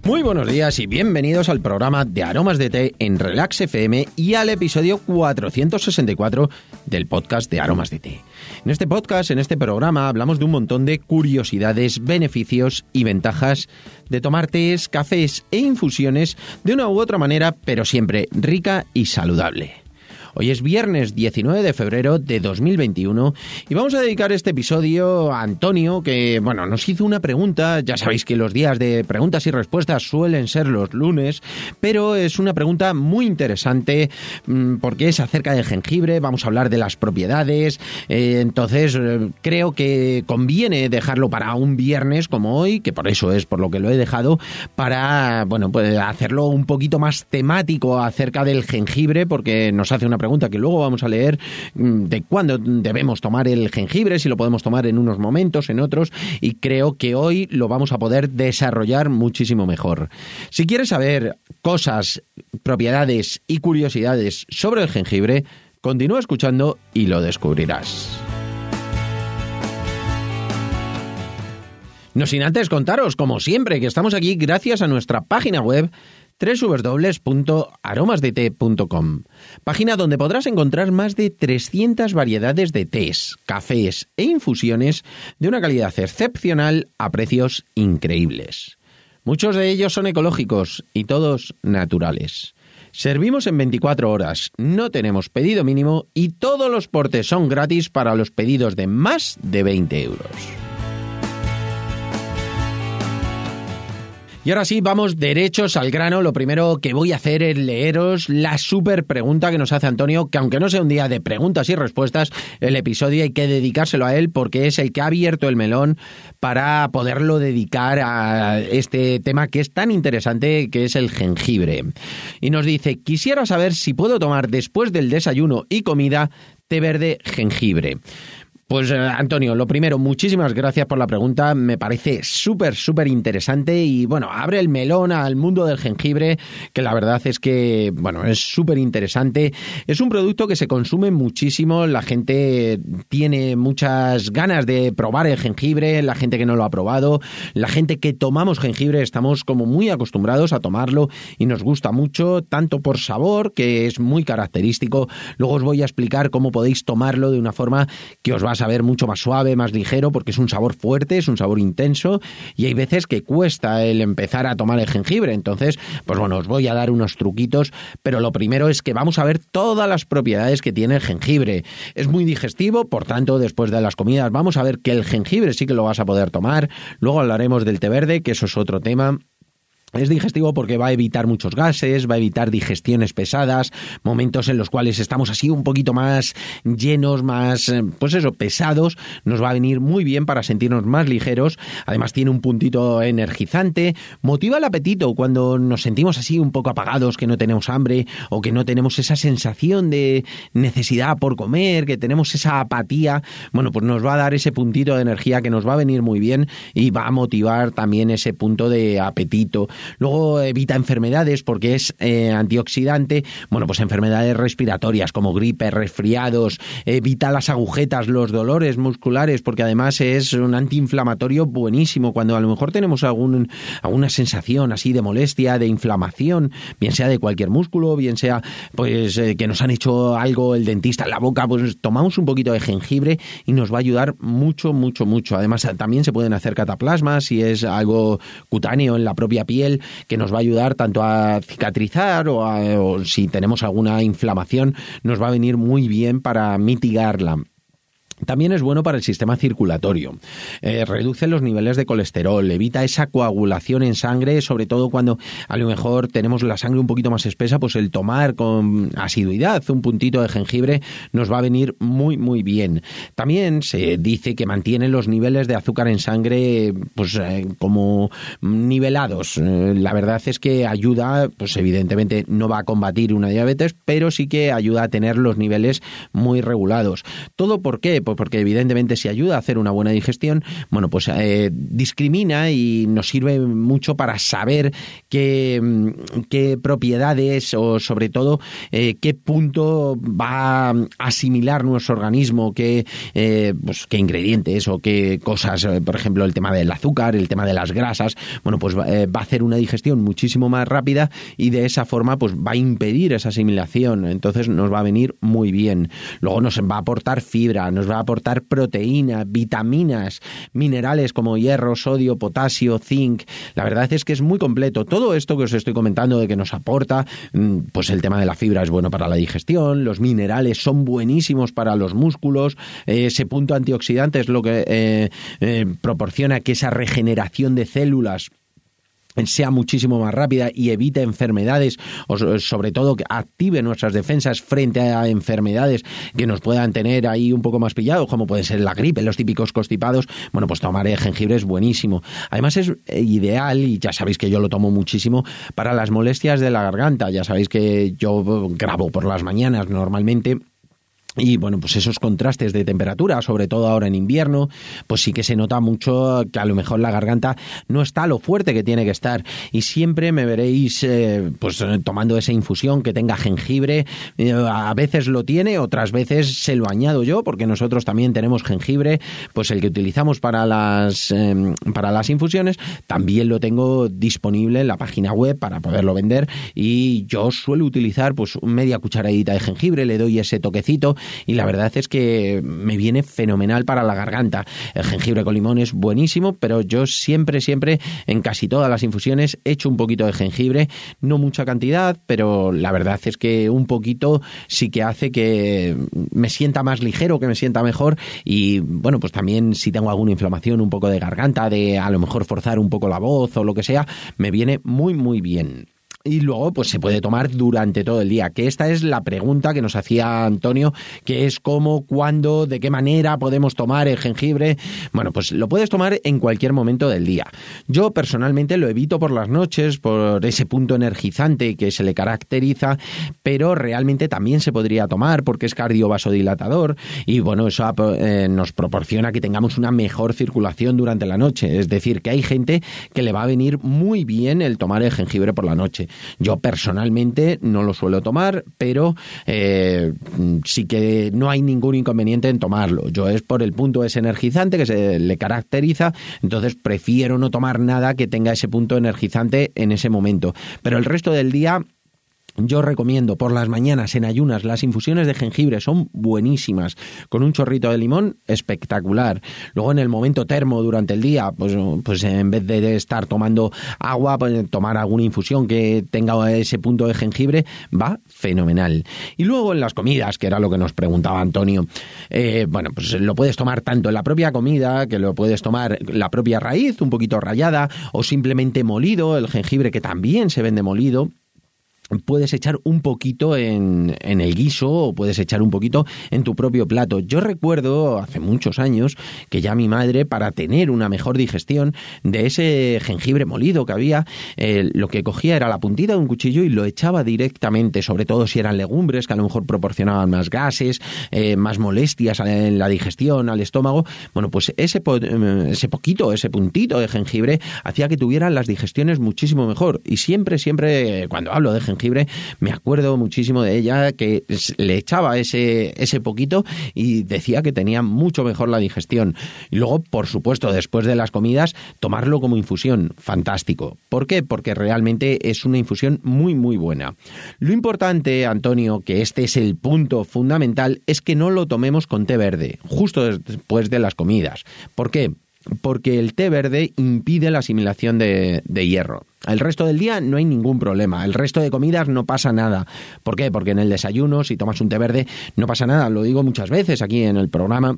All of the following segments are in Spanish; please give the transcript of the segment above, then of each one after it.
Muy buenos días y bienvenidos al programa de Aromas de Té en Relax FM y al episodio 464 del podcast de Aromas de Té. En este podcast, en este programa, hablamos de un montón de curiosidades, beneficios y ventajas de tomar tés, cafés e infusiones de una u otra manera, pero siempre rica y saludable. Hoy es viernes 19 de febrero de 2021 y vamos a dedicar este episodio a Antonio, que nos hizo una pregunta. Ya sabéis que los días de preguntas y respuestas suelen ser los lunes, pero es una pregunta muy interesante porque es acerca del jengibre. Vamos a hablar de las propiedades, entonces creo que conviene dejarlo para un viernes como hoy, que por eso es por lo que lo he dejado, para hacerlo un poquito más temático acerca del jengibre, porque nos hace una pregunta que luego vamos a leer de cuándo debemos tomar el jengibre, si lo podemos tomar en unos momentos, en otros, y creo que hoy lo vamos a poder desarrollar muchísimo mejor. Si quieres saber cosas, propiedades y curiosidades sobre el jengibre, continúa escuchando y lo descubrirás. No sin antes contaros, como siempre, que estamos aquí gracias a nuestra página web www.aromasdete.com, página donde podrás encontrar más de 300 variedades de tés, cafés e infusiones de una calidad excepcional a precios increíbles. Muchos de ellos son ecológicos y todos naturales. Servimos en 24 horas, no tenemos pedido mínimo y todos los portes son gratis para los pedidos de más de 20 euros. Y ahora sí, vamos derechos al grano. Lo primero que voy a hacer es leeros la súper pregunta que nos hace Antonio, que aunque no sea un día de preguntas y respuestas, el episodio hay que dedicárselo a él porque es el que ha abierto el melón para poderlo dedicar a este tema que es tan interesante, que es el jengibre. Y nos dice: quisiera saber si puedo tomar después del desayuno y comida té verde jengibre. Pues Antonio, lo primero, muchísimas gracias por la pregunta, me parece súper interesante y abre el melón al mundo del jengibre, que la verdad es que, es súper interesante. Es un producto que se consume muchísimo, la gente tiene muchas ganas de probar el jengibre, la gente que no lo ha probado, la gente que tomamos jengibre estamos como muy acostumbrados a tomarlo y nos gusta mucho, tanto por sabor, que es muy característico. Luego os voy a explicar cómo podéis tomarlo de una forma que os va a saber mucho más suave, más ligero, porque es un sabor fuerte, es un sabor intenso y hay veces que cuesta el empezar a tomar el jengibre. Entonces, os voy a dar unos truquitos, pero lo primero es que vamos a ver todas las propiedades que tiene el jengibre. Es muy digestivo, por tanto, después de las comidas vamos a ver que el jengibre sí que lo vas a poder tomar. Luego hablaremos del té verde, que eso es otro tema. Es digestivo porque va a evitar muchos gases, va a evitar digestiones pesadas, momentos en los cuales estamos así un poquito más llenos, más, pesados. Nos va a venir muy bien para sentirnos más ligeros. Además tiene un puntito energizante, motiva el apetito cuando nos sentimos así un poco apagados, que no tenemos hambre o que no tenemos esa sensación de necesidad por comer, que tenemos esa apatía. Nos va a dar ese puntito de energía que nos va a venir muy bien y va a motivar también ese punto de apetito. Luego evita enfermedades porque es antioxidante, enfermedades respiratorias como gripe, resfriados, evita las agujetas, los dolores musculares, porque además es un antiinflamatorio buenísimo cuando a lo mejor tenemos alguna sensación así de molestia, de inflamación, bien sea de cualquier músculo, bien sea que nos han hecho algo el dentista en la boca, tomamos un poquito de jengibre y nos va a ayudar mucho. Además también se pueden hacer cataplasmas si es algo cutáneo en la propia piel, que nos va a ayudar tanto a cicatrizar o si tenemos alguna inflamación, nos va a venir muy bien para mitigarla. También es bueno para el sistema circulatorio, reduce los niveles de colesterol, evita esa coagulación en sangre, sobre todo cuando a lo mejor tenemos la sangre un poquito más espesa, pues el tomar con asiduidad un puntito de jengibre nos va a venir muy bien. También se dice que mantiene los niveles de azúcar en sangre como nivelados. La verdad es que ayuda, evidentemente no va a combatir una diabetes, pero sí que ayuda a tener los niveles muy regulados. ¿Todo por qué? Pues porque evidentemente si ayuda a hacer una buena digestión, bueno, pues discrimina y nos sirve mucho para saber qué propiedades o sobre todo qué punto va a asimilar nuestro organismo, qué ingredientes o qué cosas, por ejemplo, el tema del azúcar, el tema de las grasas, bueno, pues va a hacer una digestión muchísimo más rápida y de esa forma pues va a impedir esa asimilación, entonces nos va a venir muy bien. Luego nos va a aportar fibra, nos va a aportar proteína, vitaminas, minerales como hierro, sodio, potasio, zinc. La verdad es que es muy completo. Todo esto que os estoy comentando de que nos aporta, pues el tema de la fibra es bueno para la digestión, los minerales son buenísimos para los músculos, ese punto antioxidante es lo que proporciona que esa regeneración de células sea muchísimo más rápida y evite enfermedades, o sobre todo que active nuestras defensas frente a enfermedades que nos puedan tener ahí un poco más pillados, como puede ser la gripe, los típicos constipados. Bueno, pues tomar jengibre es buenísimo. Además es ideal, y ya sabéis que yo lo tomo muchísimo, para las molestias de la garganta. Ya sabéis que yo grabo por las mañanas normalmente. Y bueno, pues esos contrastes de temperatura, sobre todo ahora en invierno, pues sí que se nota mucho que a lo mejor la garganta no está a lo fuerte que tiene que estar. Y siempre me veréis pues tomando esa infusión que tenga jengibre. A veces lo tiene, otras veces se lo añado yo, porque nosotros también tenemos jengibre, pues el que utilizamos para las infusiones, también lo tengo disponible en la página web para poderlo vender. Y yo suelo utilizar pues media cucharadita de jengibre, le doy ese toquecito. Y la verdad es que me viene fenomenal para la garganta. El jengibre con limón es buenísimo, pero yo siempre, en casi todas las infusiones, echo un poquito de jengibre, no mucha cantidad, pero la verdad es que un poquito sí que hace que me sienta más ligero, que me sienta mejor. Y bueno, pues también si tengo alguna inflamación, un poco de garganta, de a lo mejor forzar un poco la voz o lo que sea, me viene muy, muy bien. Y luego pues se puede tomar durante todo el día, que esta es la pregunta que nos hacía Antonio, que es cómo, cuándo, de qué manera podemos tomar el jengibre. Bueno, pues lo puedes tomar en cualquier momento del día. Yo personalmente lo evito por las noches, por ese punto energizante que se le caracteriza, pero realmente también se podría tomar porque es cardiovasodilatador y bueno, eso nos proporciona que tengamos una mejor circulación durante la noche. Es decir, que hay gente que le va a venir muy bien el tomar el jengibre por la noche. Yo personalmente no lo suelo tomar, pero sí que no hay ningún inconveniente en tomarlo. Yo es por el punto ese energizante que se le caracteriza, entonces prefiero no tomar nada que tenga ese punto energizante en ese momento. Pero el resto del día yo recomiendo por las mañanas en ayunas, las infusiones de jengibre son buenísimas, con un chorrito de limón espectacular. Luego en el momento termo durante el día, pues en vez de estar tomando agua, pues tomar alguna infusión que tenga ese punto de jengibre, va fenomenal. Y luego en las comidas, que era lo que nos preguntaba Antonio, bueno, pues lo puedes tomar tanto en la propia comida, que lo puedes tomar la propia raíz, un poquito rallada, o simplemente molido, el jengibre que también se vende molido. Puedes echar un poquito en el guiso o puedes echar un poquito en tu propio plato. Yo recuerdo hace muchos años que ya mi madre, para tener una mejor digestión de ese jengibre molido que había, lo que cogía era la puntita de un cuchillo y lo echaba directamente, sobre todo si eran legumbres que a lo mejor proporcionaban más gases, más molestias en la digestión, al estómago. Bueno, pues ese puntito de jengibre hacía que tuvieran las digestiones muchísimo mejor. Y siempre cuando hablo de jengibre, me acuerdo muchísimo de ella, que le echaba ese poquito y decía que tenía mucho mejor la digestión. Y luego, por supuesto, después de las comidas, tomarlo como infusión, fantástico. ¿Por qué? Porque realmente es una infusión muy, muy buena. Lo importante, Antonio, que este es el punto fundamental, es que no lo tomemos con té verde, justo después de las comidas. ¿Por qué? Porque el té verde impide la asimilación de hierro. El resto del día no hay ningún problema. El resto de comidas no pasa nada. ¿Por qué? Porque en el desayuno, si tomas un té verde, no pasa nada. Lo digo muchas veces aquí en el programa,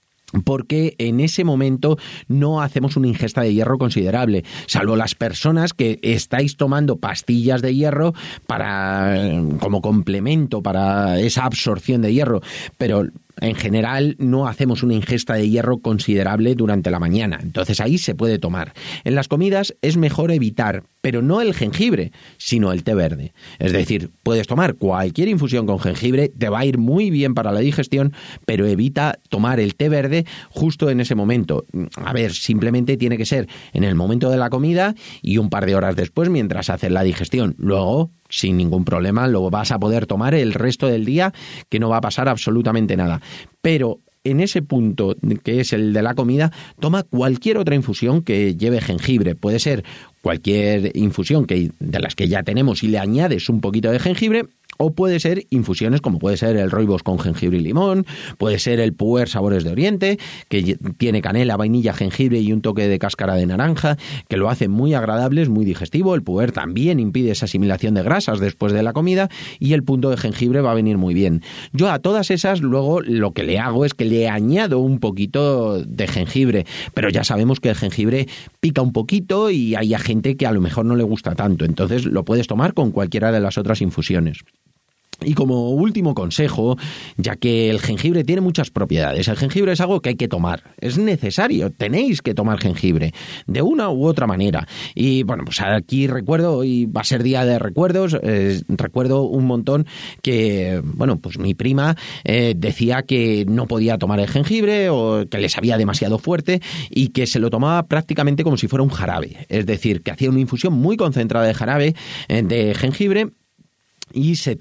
porque en ese momento no hacemos una ingesta de hierro considerable, salvo las personas que estáis tomando pastillas de hierro como complemento para esa absorción de hierro. Pero en general no hacemos una ingesta de hierro considerable durante la mañana, entonces ahí se puede tomar. En las comidas es mejor evitar, pero no el jengibre, sino el té verde. Es decir, puedes tomar cualquier infusión con jengibre, te va a ir muy bien para la digestión, pero evita tomar el té verde justo en ese momento. A ver, simplemente tiene que ser en el momento de la comida y un par de horas después mientras haces la digestión. Luego, sin ningún problema, lo vas a poder tomar el resto del día, que no va a pasar absolutamente nada. Pero en ese punto, que es el de la comida, toma cualquier otra infusión que lleve jengibre. Puede ser cualquier infusión de las que ya tenemos y le añades un poquito de jengibre, o puede ser infusiones como puede ser el rooibos con jengibre y limón, puede ser el puer Sabores de Oriente, que tiene canela, vainilla, jengibre y un toque de cáscara de naranja, que lo hace muy agradable, es muy digestivo. El puer también impide esa asimilación de grasas después de la comida y el punto de jengibre va a venir muy bien. Yo a todas esas luego lo que le hago es que le añado un poquito de jengibre, pero ya sabemos que el jengibre pica un poquito y hay gente que a lo mejor no le gusta tanto, entonces lo puedes tomar con cualquiera de las otras infusiones. Y como último consejo, ya que el jengibre tiene muchas propiedades, el jengibre es algo que hay que tomar, es necesario, tenéis que tomar jengibre, de una u otra manera. Y bueno, pues aquí recuerdo, hoy va a ser día de recuerdos, recuerdo un montón que, bueno, pues mi prima decía que no podía tomar el jengibre o que le sabía demasiado fuerte y que se lo tomaba prácticamente como si fuera un jarabe, es decir, que hacía una infusión muy concentrada de jarabe de jengibre y se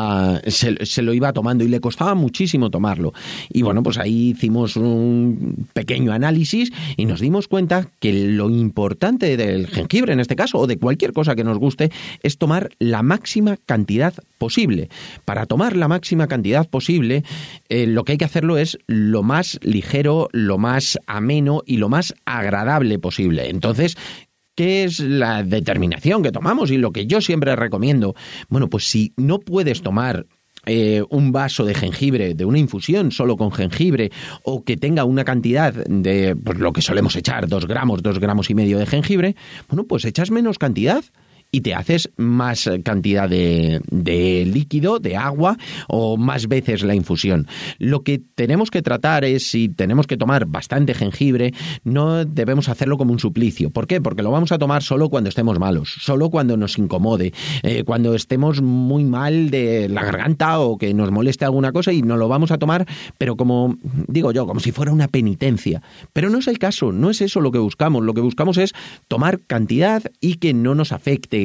lo iba tomando y le costaba muchísimo tomarlo. Y bueno, pues ahí hicimos un pequeño análisis y nos dimos cuenta que lo importante del jengibre, en este caso, o de cualquier cosa que nos guste, es tomar la máxima cantidad posible. Para tomar la máxima cantidad posible, lo que hay que hacerlo es lo más ligero, lo más ameno y lo más agradable posible. Entonces, ¿qué es la determinación que tomamos y lo que yo siempre recomiendo? Bueno, pues si no puedes tomar un vaso de jengibre, de una infusión solo con jengibre, o que tenga una cantidad de, pues lo que solemos echar, 2 gramos y medio de jengibre, bueno, pues echas menos cantidad y te haces más cantidad de líquido, de agua, o más veces la infusión. Lo que tenemos que tratar es, si tenemos que tomar bastante jengibre, no debemos hacerlo como un suplicio. ¿Por qué? Porque lo vamos a tomar solo cuando estemos malos, solo cuando nos incomode, cuando estemos muy mal de la garganta o que nos moleste alguna cosa, y nos lo vamos a tomar, pero como digo yo, como si fuera una penitencia. Pero no es el caso, no es eso lo que buscamos. Lo que buscamos es tomar cantidad y que no nos afecte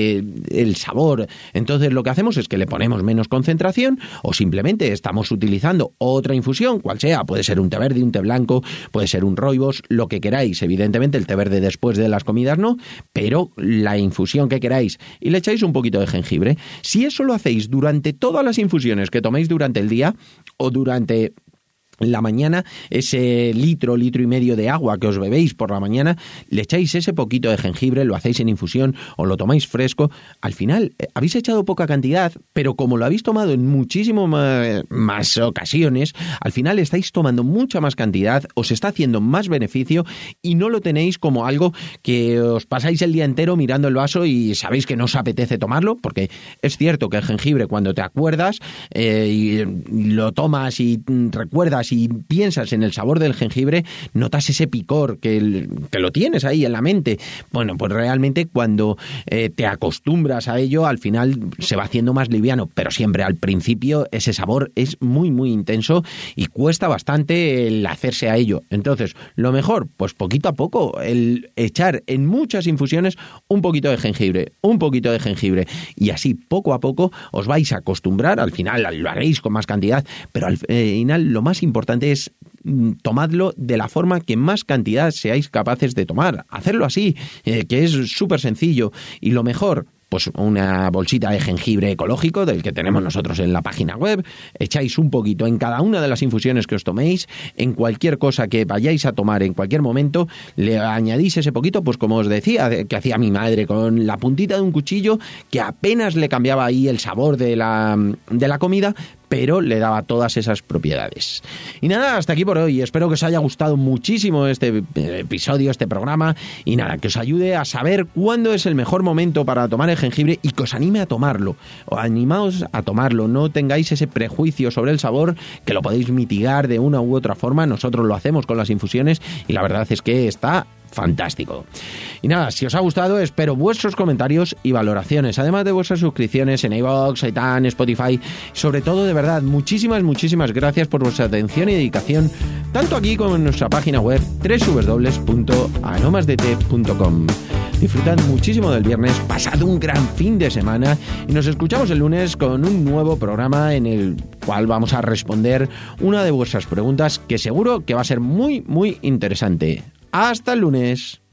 el sabor. Entonces lo que hacemos es que le ponemos menos concentración, o simplemente estamos utilizando otra infusión, cual sea, puede ser un té verde, un té blanco, puede ser un rooibos, lo que queráis. Evidentemente el té verde después de las comidas no, pero la infusión que queráis, y le echáis un poquito de jengibre. Si eso lo hacéis durante todas las infusiones que toméis durante el día, o durante la mañana, ese litro y medio de agua que os bebéis por la mañana, le echáis ese poquito de jengibre, lo hacéis en infusión o lo tomáis fresco, al final habéis echado poca cantidad, pero como lo habéis tomado en muchísimo más ocasiones, al final estáis tomando mucha más cantidad, os está haciendo más beneficio y no lo tenéis como algo que os pasáis el día entero mirando el vaso y sabéis que no os apetece tomarlo, porque es cierto que el jengibre, cuando te acuerdas y lo tomas y recuerdas y piensas en el sabor del jengibre, notas ese picor que lo tienes ahí en la mente. Bueno, pues realmente cuando te acostumbras a ello, al final se va haciendo más liviano, pero siempre al principio ese sabor es muy, muy intenso y cuesta bastante el hacerse a ello. Entonces, lo mejor, pues poquito a poco, el echar en muchas infusiones un poquito de jengibre, y así poco a poco os vais a acostumbrar. Al final lo haréis con más cantidad, pero al final lo más importante es tomadlo de la forma que más cantidad seáis capaces de tomar. Hacerlo así, que es súper sencillo. Y lo mejor, pues una bolsita de jengibre ecológico del que tenemos nosotros en la página web, echáis un poquito en cada una de las infusiones que os toméis, en cualquier cosa que vayáis a tomar en cualquier momento, le añadís ese poquito, pues como os decía, que hacía mi madre con la puntita de un cuchillo, que apenas le cambiaba ahí el sabor de la comida, pero le daba todas esas propiedades. Y nada, hasta aquí por hoy. Espero que os haya gustado muchísimo este episodio, este programa, y nada, que os ayude a saber cuándo es el mejor momento para tomar el jengibre y que os anime a tomarlo. O animaos a tomarlo, no tengáis ese prejuicio sobre el sabor, que lo podéis mitigar de una u otra forma. Nosotros lo hacemos con las infusiones y la verdad es que está fantástico. Y nada, si os ha gustado, espero vuestros comentarios y valoraciones, además de vuestras suscripciones en iVoox, iTunes, Spotify. Sobre todo, de verdad, muchísimas gracias por vuestra atención y dedicación, tanto aquí como en nuestra página web www.anomasdt.com. Disfrutad muchísimo del viernes, pasad un gran fin de semana y nos escuchamos el lunes con un nuevo programa en el cual vamos a responder una de vuestras preguntas que seguro que va a ser muy interesante. ¡Hasta el lunes!